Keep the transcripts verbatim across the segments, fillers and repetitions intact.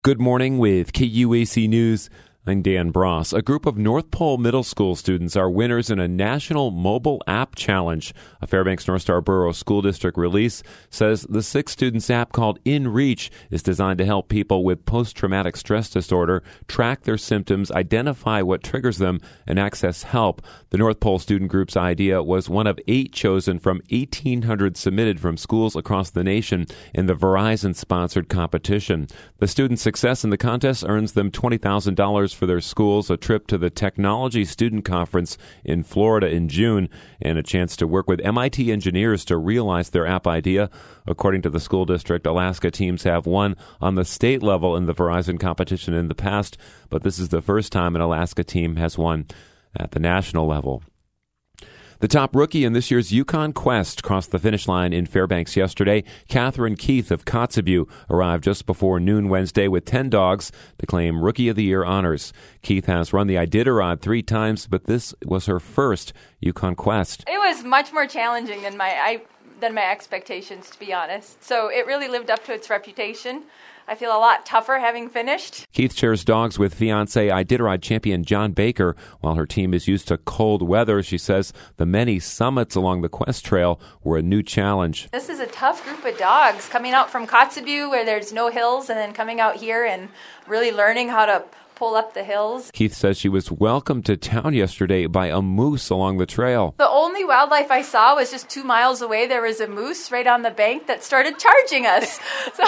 Good morning with K U A C News. I'm Dan Bross. A group of North Pole Middle School students are winners in a national mobile app challenge. A Fairbanks North Star Borough School District release says the six students app called InReach is designed to help people with post-traumatic stress disorder track their symptoms, identify what triggers them, and access help. The North Pole student group's idea was one of eight chosen from eighteen hundred submitted from schools across the nation in the Verizon-sponsored competition. The students' success in the contest earns them twenty thousand dollars for their schools, a trip to the Technology Student Conference in Florida in June, and a chance to work with M I T engineers to realize their app idea. According to the school district, Alaska teams have won on the state level in the Verizon competition in the past, but this is the first time an Alaska team has won at the national level. The top rookie in this year's Yukon Quest crossed the finish line in Fairbanks yesterday. Catherine Keith of Kotzebue arrived just before noon Wednesday with ten dogs to claim Rookie of the Year honors. Keith has run the Iditarod three times, but this was her first Yukon Quest. It was much more challenging than my I, than my expectations, to be honest. So it really lived up to its reputation. I feel a lot tougher having finished. Keith shares dogs with fiancé Iditarod champion John Baker. While her team is used to cold weather, she says the many summits along the Quest Trail were a new challenge. This is a tough group of dogs coming out from Kotzebue where there's no hills and then coming out here and really learning how to pull up the hills. Keith says she was welcomed to town yesterday by a moose along the trail. The only wildlife I saw was just two miles away. There was a moose right on the bank that started charging us. So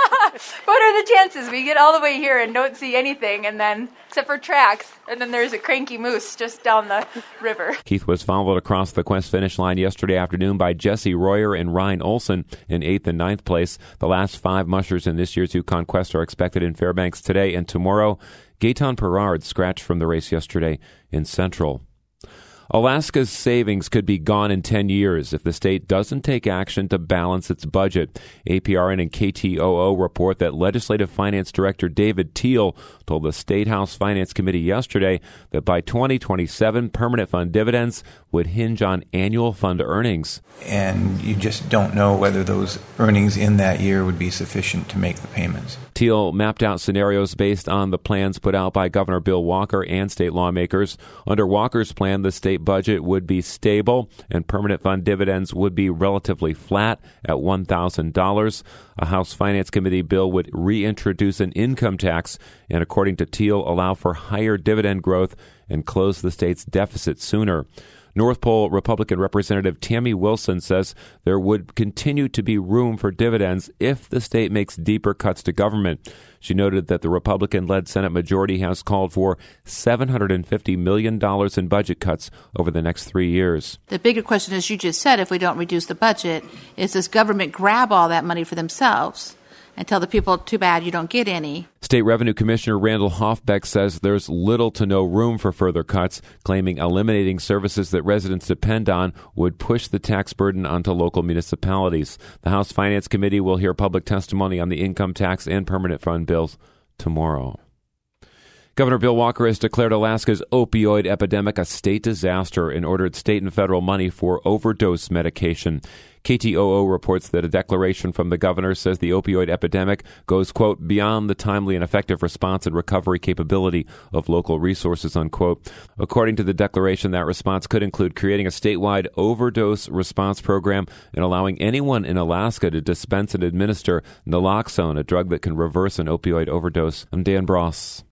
what are the chances? We get all the way here and don't see anything, and then, except for tracks, and then there's a cranky moose just down the river. Keith was followed across the Quest finish line yesterday afternoon by Jesse Royer and Ryan Olson in eighth and ninth place. The last five mushers in this year's Yukon Quest are expected in Fairbanks today and tomorrow. Gaetan Perard scratched from the race yesterday in Central. Alaska's savings could be gone in ten years if the state doesn't take action to balance its budget. A P R N and K T O O report that Legislative Finance Director David Teal told the State House Finance Committee yesterday that by twenty twenty-seven, permanent fund dividends would hinge on annual fund earnings. And you just don't know whether those earnings in that year would be sufficient to make the payments. Teal mapped out scenarios based on the plans put out by Governor Bill Walker and state lawmakers. Under Walker's plan, the state budget would be stable and permanent fund dividends would be relatively flat at one thousand dollars. A House Finance Committee bill would reintroduce an income tax and, according to Teal, allow for higher dividend growth and close the state's deficit sooner. North Pole Republican Representative Tammy Wilson says there would continue to be room for dividends if the state makes deeper cuts to government. She noted that the Republican-led Senate majority has called for seven hundred fifty million dollars in budget cuts over the next three years. The bigger question, as you just said, if we don't reduce the budget, is does government grab all that money for themselves and tell the people, too bad, you don't get any? State Revenue Commissioner Randall Hoffbeck says there's little to no room for further cuts, claiming eliminating services that residents depend on would push the tax burden onto local municipalities. The House Finance Committee will hear public testimony on the income tax and permanent fund bills tomorrow. Governor Bill Walker has declared Alaska's opioid epidemic a state disaster and ordered state and federal money for overdose medication. K T O O reports that a declaration from the governor says the opioid epidemic goes, quote, beyond the timely and effective response and recovery capability of local resources, unquote. According to the declaration, that response could include creating a statewide overdose response program and allowing anyone in Alaska to dispense and administer naloxone, a drug that can reverse an opioid overdose. I'm Dan Bross.